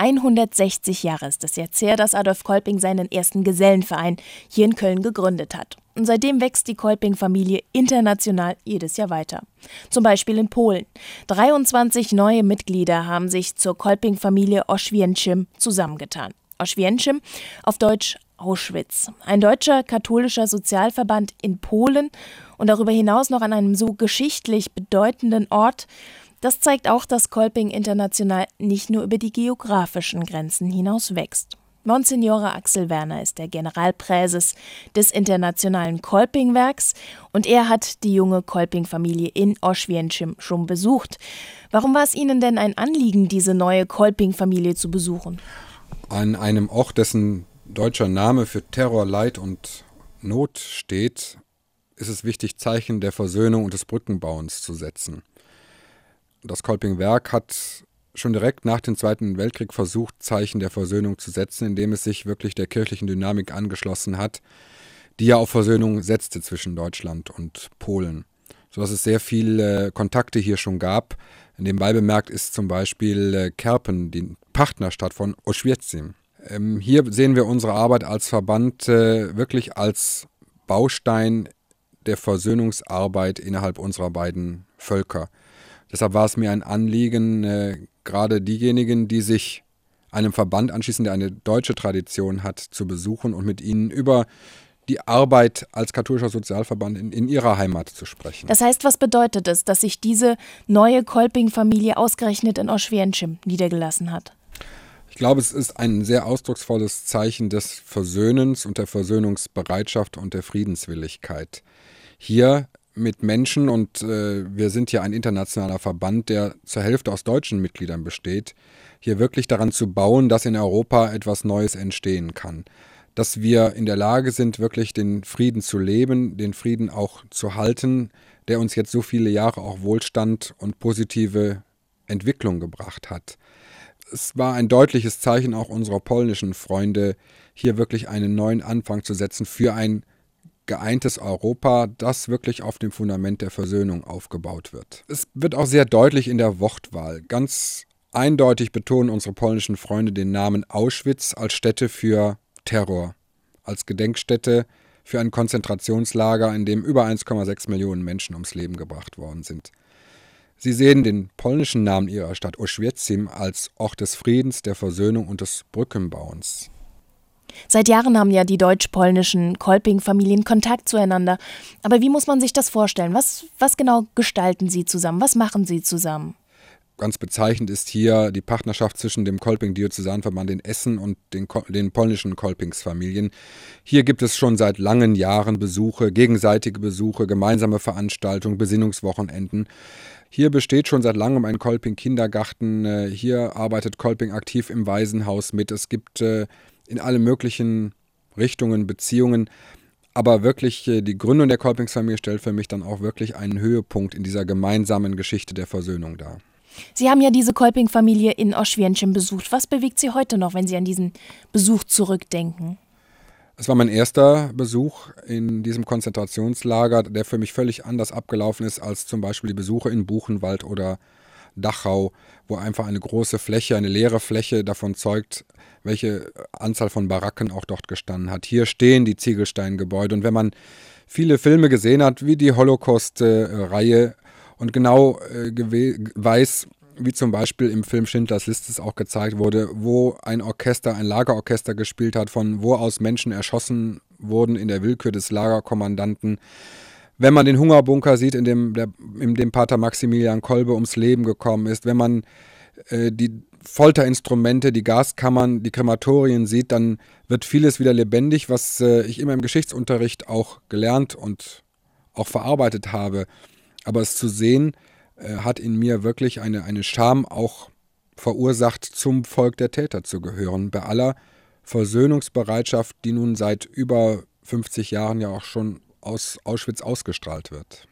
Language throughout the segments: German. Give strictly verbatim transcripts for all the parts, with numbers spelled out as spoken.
hundertsechzig Jahre ist es jetzt her, dass Adolf Kolping seinen ersten Gesellenverein hier in Köln gegründet hat. Und seitdem wächst die Kolping-Familie international jedes Jahr weiter. Zum Beispiel in Polen. dreiundzwanzig neue Mitglieder haben sich zur Kolping-Familie Oświęcim zusammengetan. Oświęcim, auf Deutsch Auschwitz. Ein deutscher katholischer Sozialverband in Polen und darüber hinaus noch an einem so geschichtlich bedeutenden Ort. Das zeigt auch, dass Kolping international nicht nur über die geografischen Grenzen hinaus wächst. Monsignore Axel Werner ist der Generalpräses des Internationalen Kolpingwerks und er hat die junge Kolping-Familie in Oświęcim schon besucht. Warum war es Ihnen denn ein Anliegen, diese neue Kolping-Familie zu besuchen? An einem Ort, dessen deutscher Name für Terror, Leid und Not steht, ist es wichtig, Zeichen der Versöhnung und des Brückenbauens zu setzen. Das Kolpingwerk hat schon direkt nach dem Zweiten Weltkrieg versucht, Zeichen der Versöhnung zu setzen, indem es sich wirklich der kirchlichen Dynamik angeschlossen hat, die ja auf Versöhnung setzte zwischen Deutschland und Polen, sodass es sehr viele Kontakte hier schon gab. Nebenbei bemerkt ist zum Beispiel Kerpen, die Partnerstadt von Oświęcim. Ähm, hier sehen wir unsere Arbeit als Verband äh, wirklich als Baustein der Versöhnungsarbeit innerhalb unserer beiden Völker. Deshalb war es mir ein Anliegen, äh, gerade diejenigen, die sich einem Verband anschließen, der eine deutsche Tradition hat, zu besuchen und mit ihnen über die Arbeit als katholischer Sozialverband in, in ihrer Heimat zu sprechen. Das heißt, was bedeutet es, dass sich diese neue Kolping-Familie ausgerechnet in Oświęcim niedergelassen hat? Ich glaube, es ist ein sehr ausdrucksvolles Zeichen des Versöhnens und der Versöhnungsbereitschaft und der Friedenswilligkeit. Hier mit Menschen, und äh, wir sind hier ein internationaler Verband, der zur Hälfte aus deutschen Mitgliedern besteht, hier wirklich daran zu bauen, dass in Europa etwas Neues entstehen kann. Dass wir in der Lage sind, wirklich den Frieden zu leben, den Frieden auch zu halten, der uns jetzt so viele Jahre auch Wohlstand und positive Entwicklung gebracht hat. Es war ein deutliches Zeichen auch unserer polnischen Freunde, hier wirklich einen neuen Anfang zu setzen für ein geeintes Europa, das wirklich auf dem Fundament der Versöhnung aufgebaut wird. Es wird auch sehr deutlich in der Wortwahl. Ganz eindeutig betonen unsere polnischen Freunde den Namen Auschwitz als Stätte für Terror, als Gedenkstätte für ein Konzentrationslager, in dem über eins Komma sechs Millionen Menschen ums Leben gebracht worden sind. Sie sehen den polnischen Namen ihrer Stadt Oświęcim als Ort des Friedens, der Versöhnung und des Brückenbauens. Seit Jahren haben ja die deutsch-polnischen Kolping-Familien Kontakt zueinander. Aber wie muss man sich das vorstellen? Was, was genau gestalten Sie zusammen? Was machen Sie zusammen? Ganz bezeichnend ist hier die Partnerschaft zwischen dem Kolping-Diözesanverband in Essen und den, den polnischen Kolpingsfamilien. Hier gibt es schon seit langen Jahren Besuche, gegenseitige Besuche, gemeinsame Veranstaltungen, Besinnungswochenenden. Hier besteht schon seit langem ein Kolping-Kindergarten. Hier arbeitet Kolping aktiv im Waisenhaus mit. Es gibt in alle möglichen Richtungen Beziehungen. Aber wirklich die Gründung der Kolpingsfamilie stellt für mich dann auch wirklich einen Höhepunkt in dieser gemeinsamen Geschichte der Versöhnung dar. Sie haben ja diese Kolping-Familie in Oświęcim besucht. Was bewegt Sie heute noch, wenn Sie an diesen Besuch zurückdenken? Es war mein erster Besuch in diesem Konzentrationslager, der für mich völlig anders abgelaufen ist als zum Beispiel die Besuche in Buchenwald oder Dachau, wo einfach eine große Fläche, eine leere Fläche davon zeugt, welche Anzahl von Baracken auch dort gestanden hat. Hier stehen die Ziegelsteingebäude, und wenn man viele Filme gesehen hat, wie die Holocaust-Reihe, und genau äh, gewe- weiß, wie zum Beispiel im Film Schindlers Liste es auch gezeigt wurde, wo ein Orchester, ein Lagerorchester gespielt hat, von wo aus Menschen erschossen wurden in der Willkür des Lagerkommandanten. Wenn man den Hungerbunker sieht, in dem, der, in dem Pater Maximilian Kolbe ums Leben gekommen ist, wenn man äh, die Folterinstrumente, die Gaskammern, die Krematorien sieht, dann wird vieles wieder lebendig, was äh, ich immer im Geschichtsunterricht auch gelernt und auch verarbeitet habe. Aber es zu sehen, äh, hat in mir wirklich eine, eine Scham auch verursacht, zum Volk der Täter zu gehören. Bei aller Versöhnungsbereitschaft, die nun seit über fünfzig Jahren ja auch schon aus Auschwitz ausgestrahlt wird.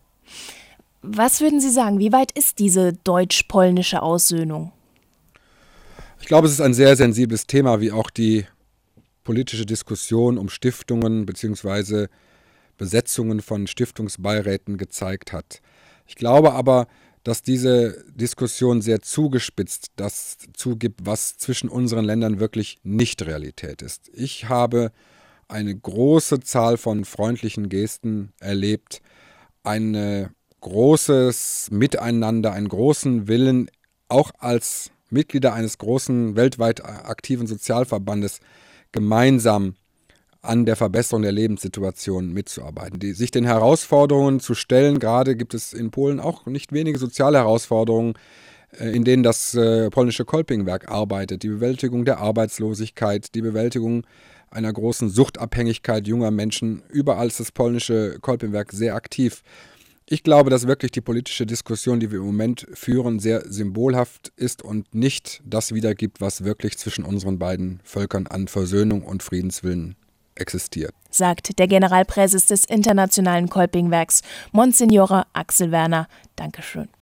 Was würden Sie sagen, wie weit ist diese deutsch-polnische Aussöhnung? Ich glaube, es ist ein sehr sensibles Thema, wie auch die politische Diskussion um Stiftungen bzw. Besetzungen von Stiftungsbeiräten gezeigt hat. Ich glaube aber, dass diese Diskussion sehr zugespitzt das zugibt, was zwischen unseren Ländern wirklich nicht Realität ist. Ich habe eine große Zahl von freundlichen Gesten erlebt, ein großes Miteinander, einen großen Willen, auch als Mitglieder eines großen, weltweit aktiven Sozialverbandes gemeinsam an der Verbesserung der Lebenssituation mitzuarbeiten, die, sich den Herausforderungen zu stellen. Gerade gibt es in Polen auch nicht wenige soziale Herausforderungen, in denen das äh, polnische Kolpingwerk arbeitet. Die Bewältigung der Arbeitslosigkeit, die Bewältigung einer großen Suchtabhängigkeit junger Menschen. Überall ist das polnische Kolpingwerk sehr aktiv. Ich glaube, dass wirklich die politische Diskussion, die wir im Moment führen, sehr symbolhaft ist und nicht das wiedergibt, was wirklich zwischen unseren beiden Völkern an Versöhnung und Friedenswillen existiert. Sagt der Generalpräses des Internationalen Kolpingwerks, Monsignore Axel Werner. Dankeschön.